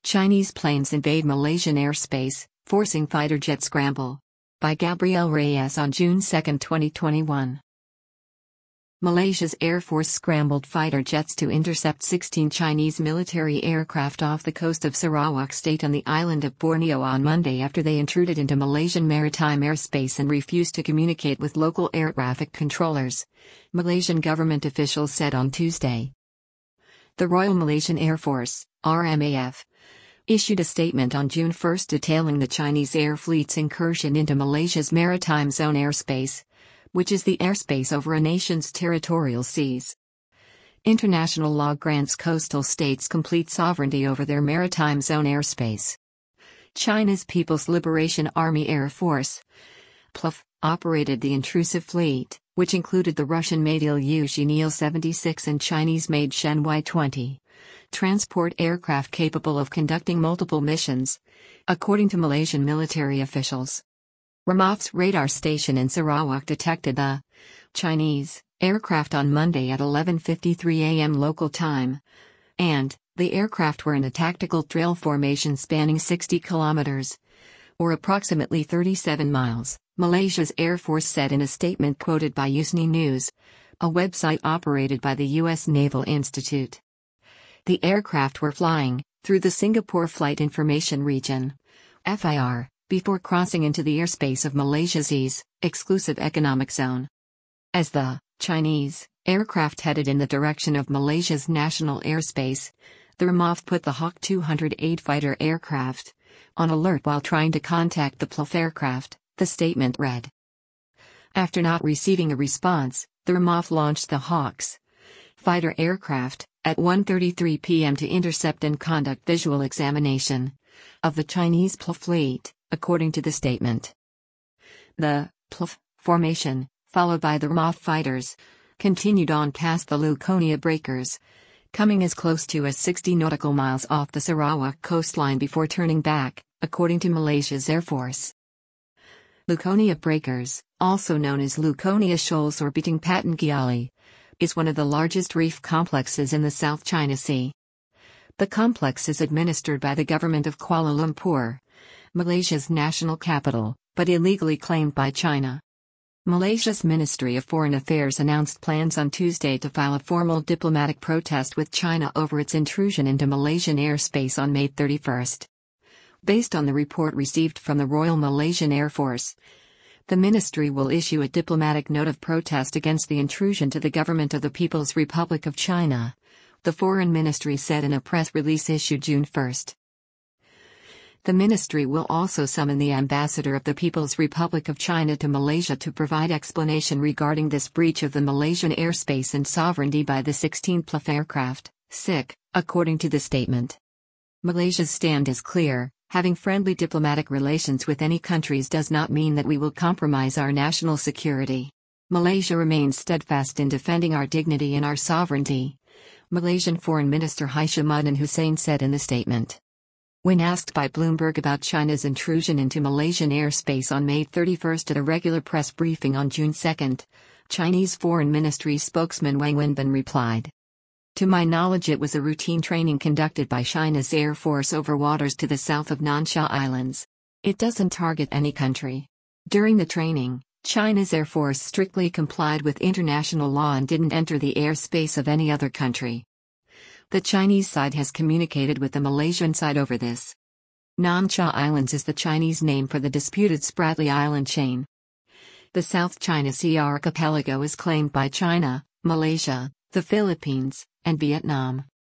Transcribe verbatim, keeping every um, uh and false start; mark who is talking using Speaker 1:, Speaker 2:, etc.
Speaker 1: Chinese planes invade Malaysian airspace, forcing fighter jet scramble. By Gabriel Reyes on June second, twenty twenty-one. Malaysia's Air Force scrambled fighter jets to intercept sixteen Chinese military aircraft off the coast of Sarawak State on the island of Borneo on Monday after they intruded into Malaysian maritime airspace and refused to communicate with local air traffic controllers, Malaysian government officials said on Tuesday. The Royal Malaysian Air Force, R M A F, issued a statement on June first detailing the Chinese air fleet's incursion into Malaysia's maritime zone airspace, which is the airspace over a nation's territorial seas. International law grants coastal states complete sovereignty over their maritime zone airspace. China's People's Liberation Army Air Force, P L A F, operated the intrusive fleet, which included the Russian-made Ilyushin Il seventy-six and Chinese-made Shen Y twenty. Transport aircraft capable of conducting multiple missions, according to Malaysian military officials. R M A F's radar station in Sarawak detected the Chinese aircraft on Monday at eleven fifty-three a m local time, and the aircraft were in a tactical drill formation spanning sixty kilometers, or approximately thirty-seven miles, Malaysia's Air Force said in a statement quoted by Usni News, a website operated by the U S Naval Institute. The aircraft were flying through the Singapore Flight Information Region (F I R) before crossing into the airspace of Malaysia's E E Z, exclusive economic zone. As the Chinese aircraft headed in the direction of Malaysia's national airspace, the R M A F put the Hawk two oh eight fighter aircraft on alert while trying to contact the P L A F aircraft, the statement read. After not receiving a response, the R M A F launched the Hawks fighter aircraft at one thirty-three p m to intercept and conduct visual examination of the Chinese P L A F fleet, according to the statement. The P L A F formation, followed by the R M A F fighters, continued on past the Luconia breakers, coming as close to as sixty nautical miles off the Sarawak coastline before turning back, according to Malaysia's Air Force. Luconia breakers, also known as Luconia shoals or Bitung Patenggiali, is one of the largest reef complexes in the South China Sea. The complex is administered by the government of Kuala Lumpur, Malaysia's national capital, but illegally claimed by China. Malaysia's Ministry of Foreign Affairs announced plans on Tuesday to file a formal diplomatic protest with China over its intrusion into Malaysian airspace on May thirty-first. Based on the report received from the Royal Malaysian Air Force, the ministry will issue a diplomatic note of protest against the intrusion to the government of the People's Republic of China, the Foreign Ministry said in a press release issued June first. The ministry will also summon the ambassador of the People's Republic of China to Malaysia to provide explanation regarding this breach of the Malaysian airspace and sovereignty by the sixteen P L A F aircraft, S I C, according to the statement. Malaysia's stand is clear: having friendly diplomatic relations with any countries does not mean that we will compromise our national security. Malaysia remains steadfast in defending our dignity and our sovereignty, Malaysian Foreign Minister Hishamuddin Hussein said in the statement. When asked by Bloomberg about China's intrusion into Malaysian airspace on May thirty-first at a regular press briefing on June second, Chinese Foreign Ministry spokesman Wang Wenbin replied, "To my knowledge, it was a routine training conducted by China's Air Force over waters to the south of Nansha Islands. It doesn't target any country. During the training, China's Air Force strictly complied with international law and didn't enter the airspace of any other country. The Chinese side has communicated with the Malaysian side over this." Nansha Islands is the Chinese name for the disputed Spratly Island chain. The South China Sea archipelago is claimed by China, Malaysia, the Philippines, and Vietnam.